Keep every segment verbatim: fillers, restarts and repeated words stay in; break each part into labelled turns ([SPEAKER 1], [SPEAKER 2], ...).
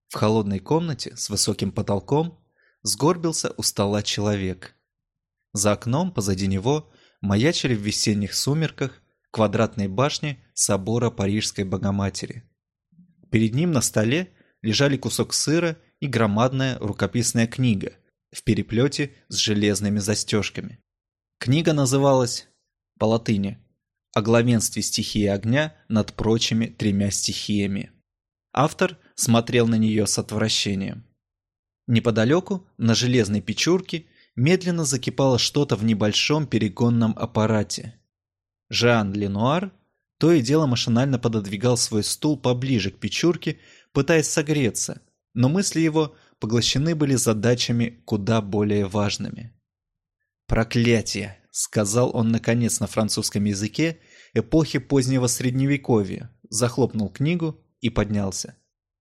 [SPEAKER 1] В холодной комнате с высоким потолком сгорбился у стола человек. За окном позади него маячили в весенних сумерках квадратные башни собора Парижской Богоматери. Перед ним на столе лежали кусок сыра и громадная рукописная книга в переплете с железными застежками. Книга называлась по латыни «О главенстве стихии огня над прочими тремя стихиями». Автор смотрел на нее с отвращением. Неподалеку, на железной печурке, медленно закипало что-то в небольшом перегонном аппарате. Жан Ленуар то и дело машинально пододвигал свой стул поближе к печурке, пытаясь согреться, но мысли его поглощены были задачами куда более важными. «Проклятие!» — сказал он наконец на французском языке эпохи позднего Средневековья, захлопнул книгу и поднялся.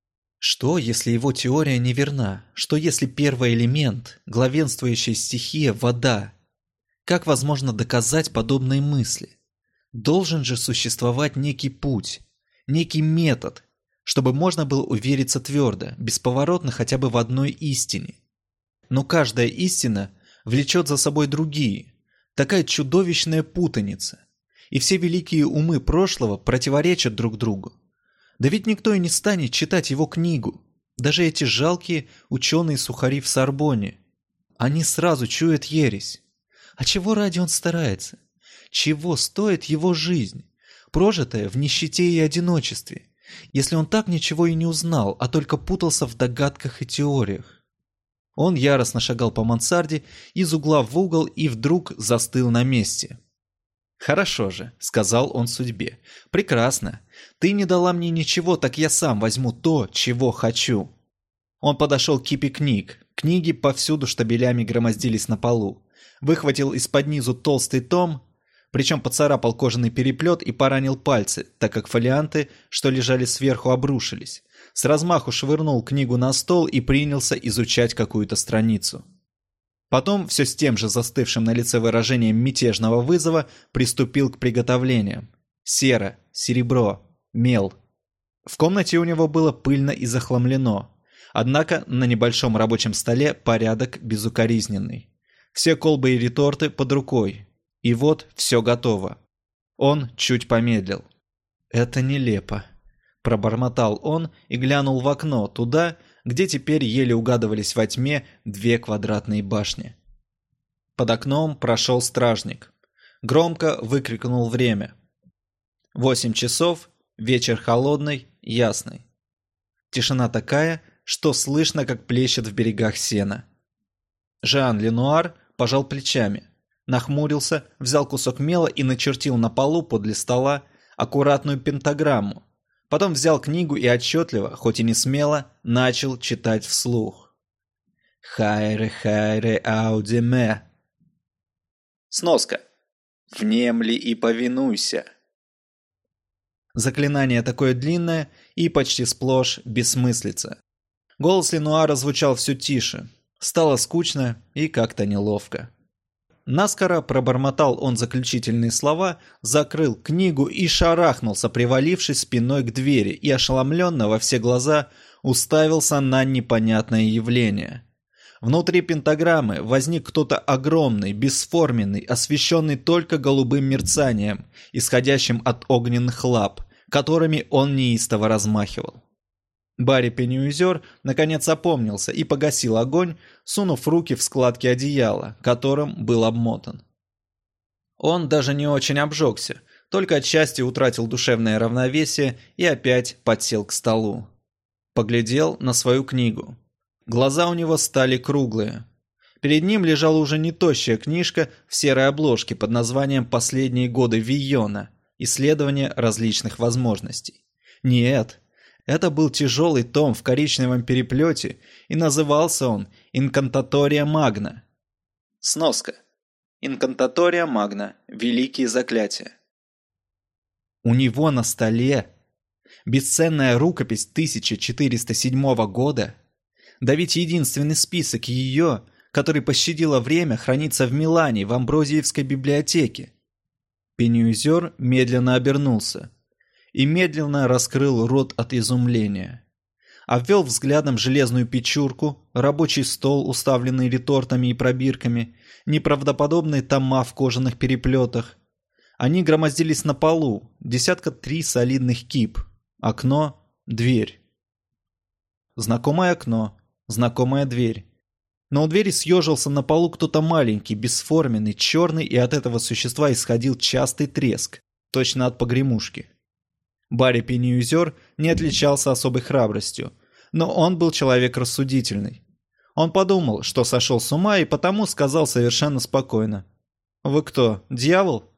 [SPEAKER 1] Что, если его теория неверна? Что, если первый элемент, главенствующая стихия – вода? Как возможно доказать подобные мысли? Должен же существовать некий путь, некий метод, чтобы можно было увериться твердо, бесповоротно хотя бы в одной истине. Но каждая истина влечет за собой другие, такая чудовищная путаница, и все великие умы прошлого противоречат друг другу. Да ведь никто и не станет читать его книгу. Даже эти жалкие ученые-сухари в Сорбонне. Они сразу чуют ересь. А чего ради он старается? Чего стоит его жизнь, прожитая в нищете и одиночестве, если он так ничего и не узнал, а только путался в догадках и теориях? Он яростно шагал по мансарде из угла в угол и вдруг застыл на месте. «Хорошо же», — сказал он судьбе. «Прекрасно. Ты не дала мне ничего, так я сам возьму то, чего хочу». Он подошел к кипе книг. Книги повсюду штабелями громоздились на полу. Выхватил из-под низу толстый том, причем поцарапал кожаный переплет и поранил пальцы, так как фолианты, что лежали сверху, обрушились. С размаху швырнул книгу на стол и принялся изучать какую-то страницу. Потом, все с тем же застывшим на лице выражением мятежного вызова, приступил к приготовлениям. Сера, серебро, мел. В комнате у него было пыльно и захламлено. Однако на небольшом рабочем столе порядок безукоризненный. Все колбы и реторты под рукой. И вот все готово. Он чуть помедлил. «Это нелепо», – пробормотал он и глянул в окно, туда, где теперь еле угадывались во тьме две квадратные башни. Под окном прошел стражник. Громко выкрикнул время. Восемь часов, вечер холодный, ясный. Тишина такая, что слышно, как плещет в берегах сена. Жан Ленуар пожал плечами, нахмурился, взял кусок мела и начертил на полу подле стола аккуратную пентаграмму. Потом взял книгу и отчетливо, хоть и не смело, начал читать вслух. «Хайре, хайре, аудиме». Сноска. «Внемли и повинуйся». Заклинание такое длинное и почти сплошь бессмыслица. Голос Ленуара звучал все тише. Стало скучно и как-то неловко. Наскоро пробормотал он заключительные слова, закрыл книгу и шарахнулся, привалившись спиной к двери, и ошеломленно во все глаза уставился на непонятное явление. Внутри пентаграммы возник кто-то огромный, бесформенный, освещенный только голубым мерцанием, исходящим от огненных лап, которыми он неистово размахивал. Барри Пенюизер наконец опомнился и погасил огонь, сунув руки в складки одеяла, которым был обмотан. Он даже не очень обжегся, только отчасти утратил душевное равновесие и опять подсел к столу. Поглядел на свою книгу. Глаза у него стали круглые. Перед ним лежала уже не тощая книжка в серой обложке под названием «Последние годы Вийона. Исследование различных возможностей». Нет. Это был тяжелый том в коричневом переплете, и назывался он «Инкантатория Магна». Сноска. «Инкантатория Магна. Великие заклятия». У него на столе бесценная рукопись тысяча четыреста седьмого года. Да ведь единственный список ее, который пощадило время, хранится в Милане в Амброзиевской библиотеке. Пенюизер медленно обернулся и медленно раскрыл рот от изумления. обвел взглядом железную печурку, рабочий стол, уставленный ретортами и пробирками, неправдоподобные тома в кожаных переплетах. Они громоздились на полу, десятка три солидных кип, окно, дверь. Знакомое окно, знакомая дверь. Но у двери съежился на полу кто-то маленький, бесформенный, черный, и от этого существа исходил частый треск, точно от погремушки. Барри Пенниюзер не отличался особой храбростью, но он был человек рассудительный. Он подумал, что сошел с ума, и потому сказал совершенно спокойно: «Вы кто, дьявол?»